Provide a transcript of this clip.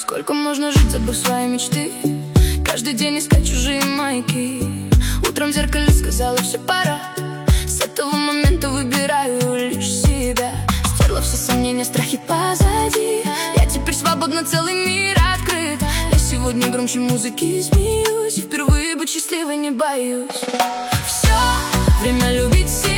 Сколько можно жить, забыв свои мечты? Каждый день искать чужие маяки. Утром в зеркале сказала: все, пора. С этого момента выбираю лишь себя. Стерла все сомнения, страхи позади. Я теперь свободна, целый мир открыт. Я сегодня громче музыки смеюсь. Впервые быть счастливой не боюсь. Все, время любить себя.